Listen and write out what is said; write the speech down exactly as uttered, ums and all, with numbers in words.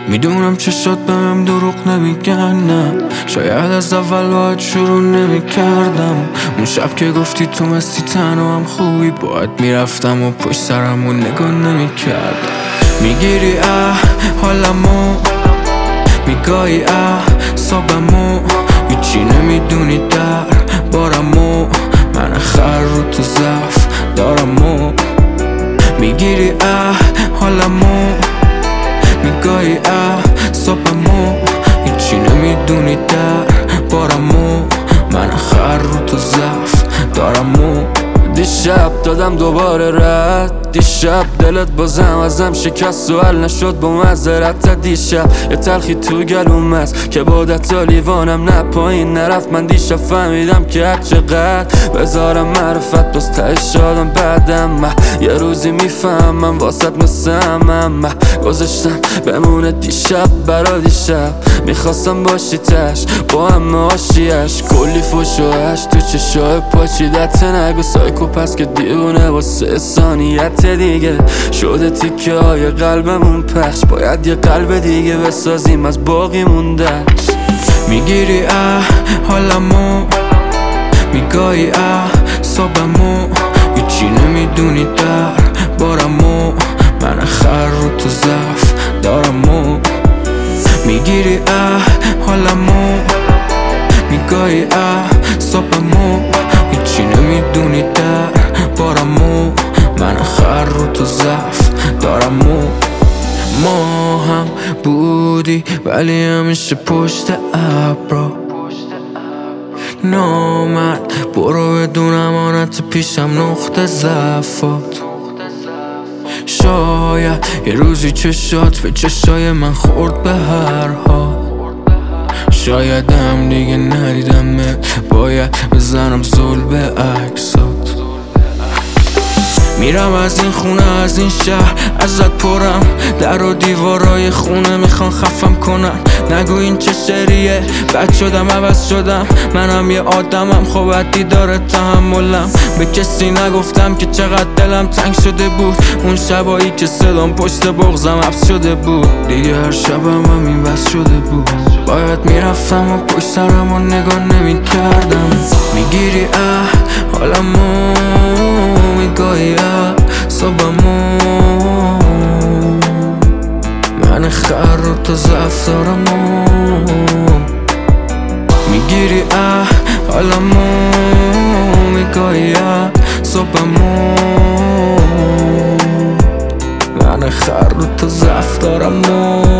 میدونم چشات بهم دروغ نمیگن، نه شاید از اول باید شروع نمیکردم. اون شب که گفتی تو مستی تنها هم خوبی، باید میرفتم و پشت سرمو نگاه نمیکردم. میگیری اه حالمو، میگاهی اه صابمو، هیچی نمیدونی در بارمو، من خر رو تو ضعف دارمو. میگیری اه حالمو، میگاهی اه صبحمو، هیچی نمیدونی در بارمو، من خر رو تو ضعف دارمو. دیشب دادم دوباره رد، دیشب دلت بازم ازم شکست، سوال نشد با معذرت. دیشب یه تلخی تو گلوم است که بادت لیوانم نه پایین نرفت. من دیشب فهمیدم که هر چقدر بذارم معرفت باز تهش شادم بعدم. من یه روزی میفهمم واسط مثل همم، من گذاشتم بمونه دیشب برا دیشب. میخواستم باشی تش با همه آشیش، کلی فوش و هش تو چشای پاچیدت. نگو سایکو پس که دیونه واسه ثانیت دیگه شده تیکه های قلبمون پخش. باید یه قلب دیگه بسازیم از باقی موندهش. میگیری اه حالمو، میگاهی اه صبحمو، هیچی نمیدونی در بارمو، من خر رو تو ضعف دارمو. میگیری اه حالمو، میگاهی اه صبحمو، هیچی نمیدونی در بارمو، من خر رو تو ضعف دارمو. ما هم بودی ولی همیشه پشت ابرا، نامرد برو بدون امانت پیشم نقطه ضعفات. شاید یه روزی چشات به چشای من خورد به هر حال، شاید هم دیگه ندیدمت باید بزنم زل به عکسات. میرم از این خونه از این شهر ازت پرم، در و دیوارای خونه میخوان خفم کنن. نگو این چه شریه بد شدم عوض شدم، منم یه آدمم خب حدی داره تحملم. به کسی نگفتم که چقدر دلم تنگ شده بود، اون شبایی که صدام پشت بغزم حبس شده بود. دیگه هر شبم هم این بس شده بود، باید میرفتم و پشت سرم و نگاه نمیکردم. میگیری اه حالمو، میگاهی اه صبحمو، من خر رو تو ضعف دارمو. میگیری اه حالمو، میگاهی اه صبحمو، من خر رو تو ضعف دارمو.